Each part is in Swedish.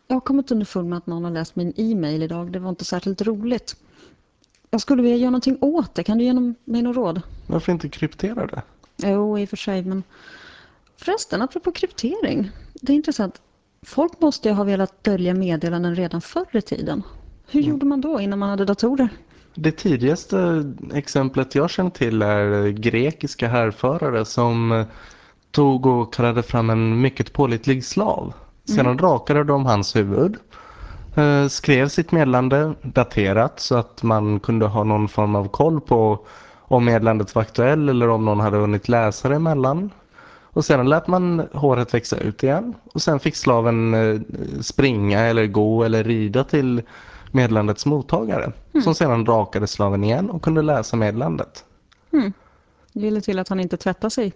Jag har kommit underfund med att någon har läst min e-mail idag. Det var inte särskilt roligt. Jag skulle vilja göra någonting åt det. Kan du ge mig något råd? Varför inte kryptera det? Jo, i och för sig, men förresten, apropå kryptering. Det är intressant. Folk måste ju ha velat dölja meddelanden redan förr i tiden. Hur gjorde man då innan man hade datorer? Det tidigaste exemplet jag känner till är grekiska härförare som tog och kallade fram en mycket pålitlig slav. Sedan rakade de hans huvud, skrev sitt meddelande daterat så att man kunde ha någon form av koll på om meddelandet var aktuell eller om någon hade hunnit läsa det emellan. Och sedan lät man håret växa ut igen. Och sen fick slaven springa eller gå eller rida till meddelandets mottagare. Som sedan rakade slaven igen och kunde läsa meddelandet. Det ville till att han inte tvättade sig.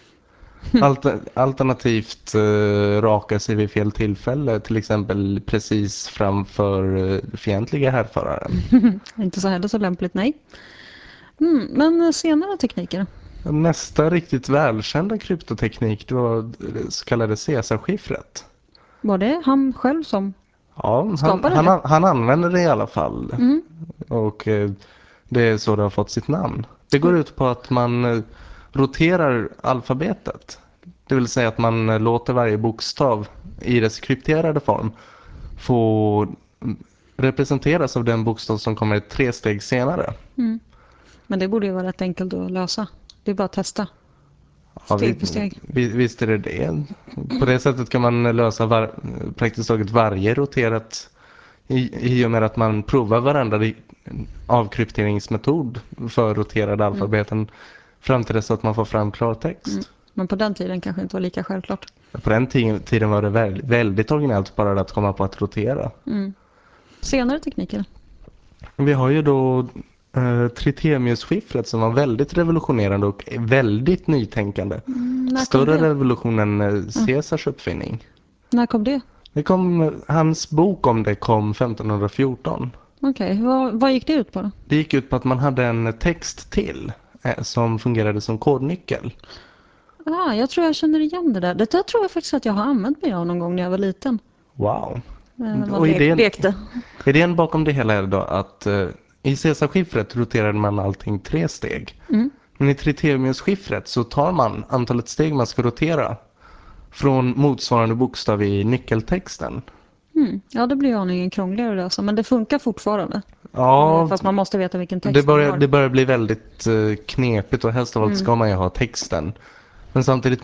Alternativt raka sig vid fel tillfälle. Till exempel precis framför fientliga härförare. Inte så heller så lämpligt, nej. Men senare tekniker. Nästa riktigt välkända kryptoteknik det var det så kallade Caesar-skiffret. Var det han själv som Ja, skapade det? han använder det i alla fall. Och det är så det har fått sitt namn. Det går ut på att man roterar alfabetet. Det vill säga att man låter varje bokstav i dess krypterade form få representeras av den bokstav som kommer 3 steg senare. Men det borde ju vara rätt enkelt att lösa. Det är bara att testa. Ja, Steg för steg. visst är det. På det sättet kan man lösa praktiskt taget varje roterat i och med att man provar varandra avkrypteringsmetod för roterade alfabeten fram till dess att man får fram klartext. Men på den tiden kanske inte var lika självklart. På den tiden var det väldigt originellt bara att komma på att rotera. Senare tekniker. Vi har ju då Trithemius-skiffret som var väldigt revolutionerande och väldigt nytänkande. När kom Större det? revolution än Caesars uppfinning. När kom det? Hans bok om det kom 1514. Okej, vad gick det ut på då? Det gick ut på att man hade en text till som fungerade som kodnyckel. Jag tror jag känner igen det där. Det där tror jag faktiskt att jag har använt mig av någon gång när jag var liten. Wow. Man lekte. Idén bakom det hela är då att i Caesar-skiffret roterade man allting 3 steg. Men i Trithemius-skiffret så tar man antalet steg man ska rotera från motsvarande bokstav i nyckeltexten. Ja, det blir aningen krångligare alltså, men det funkar fortfarande. Ja, Fast man måste veta vilken text man har. det börjar bli väldigt knepigt och helst av allt ska man ju ha texten. Men samtidigt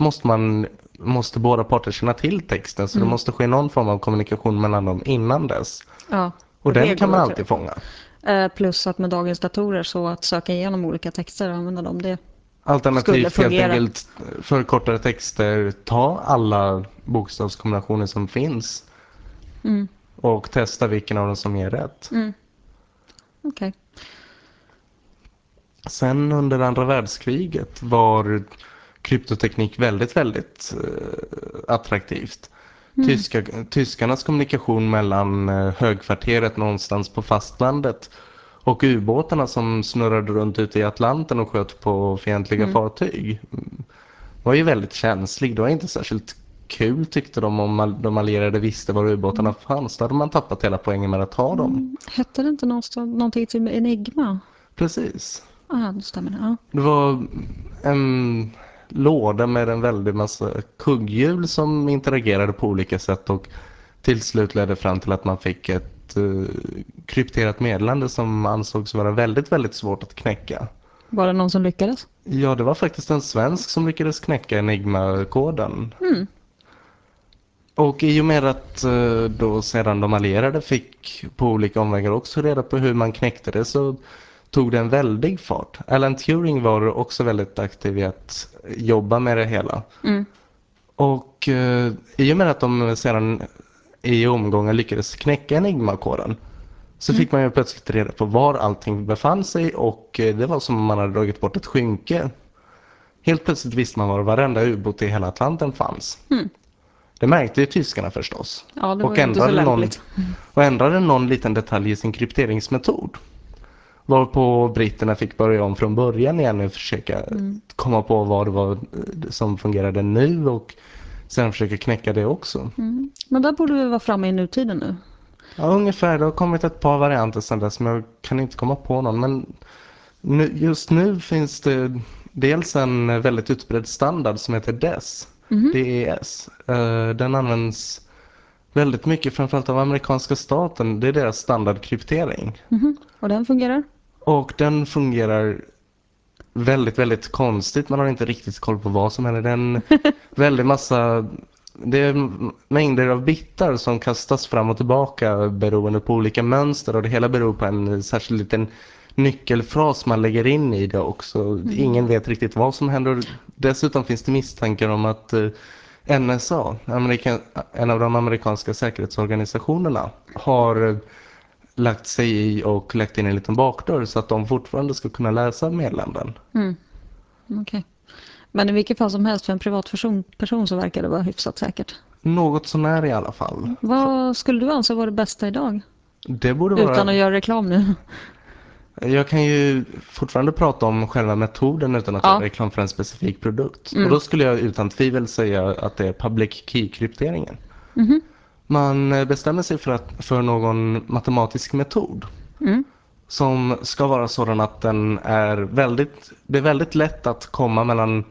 måste båda parter känna till texten så det måste ske någon form av kommunikation mellan dem innan dess. Ja, Och den kan man går alltid fånga. plus att med dagens datorer så att söka igenom olika texter och använda dem, det Alternativt skulle helt fungera. enkelt för kortare texter ta alla bokstavskombinationer som finns och testa vilken av dem som ger rätt. Okej. Sen under andra världskriget var kryptoteknik väldigt, väldigt attraktivt. Tyskarnas kommunikation mellan högkvarteret någonstans på fastlandet och ubåtarna som snurrade runt ute i Atlanten och sköt på fientliga fartyg var ju väldigt känslig. Det var inte särskilt kul tyckte de om de allierade visste var ubåtarna fanns. Då hade man tappat hela poängen med att ha dem. Hette det inte någonting till Enigma? Precis. Ja, det stämmer. Ja. Det var en låda med en väldig massa kugghjul som interagerade på olika sätt och till slut ledde fram till att man fick ett krypterat meddelande som ansågs vara väldigt, väldigt svårt att knäcka. Var det någon som lyckades? Ja, det var faktiskt en svensk som lyckades knäcka Enigma-koden. Och i och med att då sedan de allierade fick på olika omvägar också reda på hur man knäckte det så tog det en väldig fart. Alan Turing var också väldigt aktiv i att jobba med det hela. Och i och med att de sedan i omgången lyckades knäcka Enigma-koden så fick man ju plötsligt reda på var allting befann sig och det var som om man hade dragit bort ett skynke. Helt plötsligt visste man var varenda ubåt i hela Atlanten fanns. Det märkte ju tyskarna förstås. Ja, det var Och ju inte så lämpligt. ändrade någon liten detalj i sin krypteringsmetod. Varpå britterna fick börja om från början igen och försöka komma på vad det var som fungerade nu och sedan försöker knäcka det också. Men där borde vi vara framme i nutiden nu. Ja, ungefär. Det har kommit ett par varianter sedan dess, men jag kan inte komma på någon. Men just nu finns det dels en väldigt utbredd standard som heter DES. DES. Den används väldigt mycket, framförallt av amerikanska staten. Det är deras standardkryptering. Och den fungerar? Och den fungerar väldigt, väldigt konstigt. Man har inte riktigt koll på vad som händer. Det är en väldigt massa... Det är mängder av bitar som kastas fram och tillbaka beroende på olika mönster. Och det hela beror på en särskild liten nyckelfras man lägger in i det också. Ingen vet riktigt vad som händer. Dessutom finns det misstankar om att NSA, en av de amerikanska säkerhetsorganisationerna, har lagt sig i och lagt in en liten bakdörr så att de fortfarande ska kunna läsa meddelanden. Okej. Men i vilket fall som helst för en privatperson så verkar det vara hyfsat säkert. Något sån är i alla fall. Vad skulle du anse vara det bästa idag? Det borde Utan vara... att göra reklam nu. Jag kan ju fortfarande prata om själva metoden utan att göra reklam för en specifik produkt. Och då skulle jag utan tvivel säga att det är public key-krypteringen. Man bestämmer sig för någon matematisk metod som ska vara sådan att den är det är väldigt lätt att komma mellan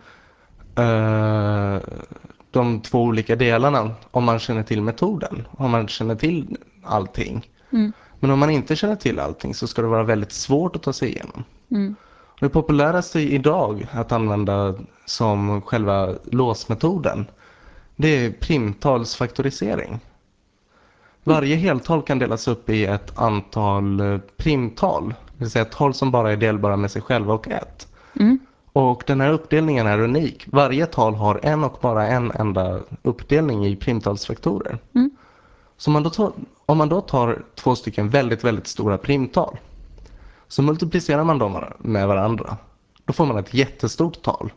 de två olika delarna om man känner till metoden, om man känner till allting. Men om man inte känner till allting så ska det vara väldigt svårt att ta sig igenom. Det populäraste idag att använda som själva låsmetoden, det är primtalsfaktorisering. Varje heltal kan delas upp i ett antal primtal, det vill säga tal som bara är delbara med sig själva och ett. Och den här uppdelningen är unik. Varje tal har en och bara en enda uppdelning i primtalsfaktorer. Så om man då tar två stycken väldigt, väldigt stora primtal, så multiplicerar man dem med varandra. Då får man ett jättestort tal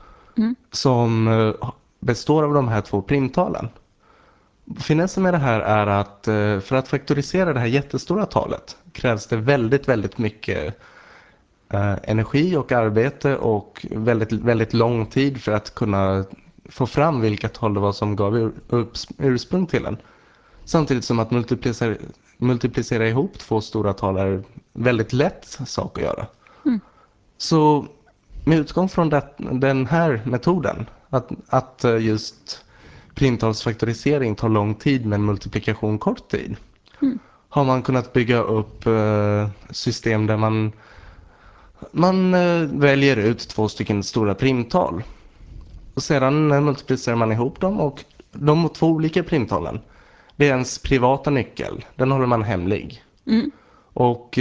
som består av de här två primtalen. Finessen med det här är att för att faktorisera det här jättestora talet krävs det väldigt, väldigt mycket energi och arbete och väldigt, väldigt lång tid för att kunna få fram vilka tal det var som gav ursprung till den. Samtidigt som att multiplicera ihop två stora tal är väldigt lätt sak att göra. Så med utgång från den här metoden, att just primtalsfaktorisering tar lång tid men multiplikation kort tid, har man kunnat bygga upp system där man väljer ut två stycken stora primtal. Och sedan multiplicerar man ihop dem, och de två olika primtalen, det är ens privata nyckel. Den håller man hemlig. Och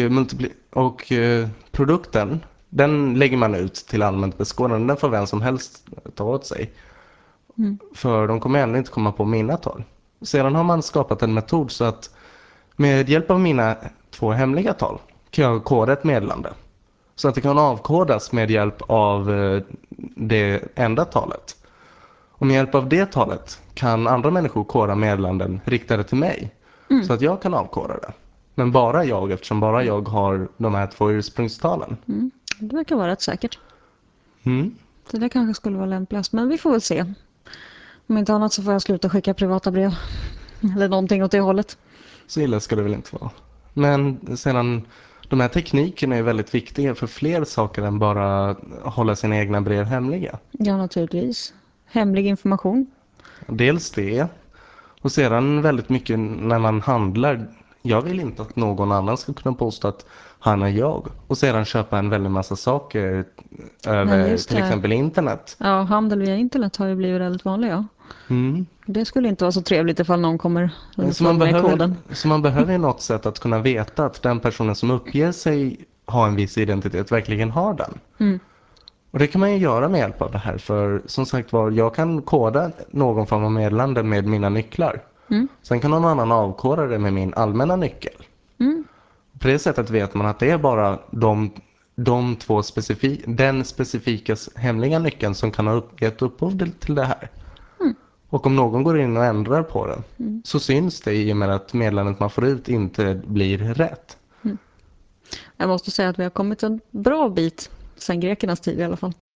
produkten, den lägger man ut till allmänt beskådande. Den får vem som helst ta åt sig. För de kommer ändå inte komma på mina tal. Sedan har man skapat en metod så att med hjälp av mina två hemliga tal kan jag koda ett meddelande. Så att det kan avkodas med hjälp av det enda talet. Och med hjälp av det talet kan andra människor koda meddelanden riktade till mig. Så att jag kan avkoda det. Men bara jag, eftersom bara jag har de här två ursprungstalen. Det verkar vara rätt säkert. Mm. Så det kanske skulle vara lämpligast. Men vi får väl se. Om inte annat så får jag sluta skicka privata brev. Eller någonting åt det hållet. Så illa ska det väl inte vara. Men sedan, de här teknikerna är väldigt viktiga för fler saker än bara hålla sina egna brev hemliga. Ja, naturligtvis. Hemlig information. Dels det. Och sedan väldigt mycket när man handlar. Jag vill inte att någon annan ska kunna påstå att han är jag. Och sedan köpa en väldigt massa saker över till exempel internet. Ja, handel via internet har ju blivit väldigt vanligt, ja. Det skulle inte vara så trevligt ifall någon kommer underfund med koden. Så man behöver ju något sätt att kunna veta att den personen som uppger sig ha en viss identitet verkligen har den. Och det kan man ju göra med hjälp av det här. För som sagt var, jag kan koda någon form av meddelande med mina nycklar. Sen kan någon annan avkoda det med min allmänna nyckel. På det sättet vet man att det är bara de två den specifika hemliga nyckeln som kan ha gett upphov till det här. Och om någon går in och ändrar på det så syns det i och med att meddelandet man får ut inte blir rätt. Jag måste säga att vi har kommit en bra bit sen grekernas tid i alla fall.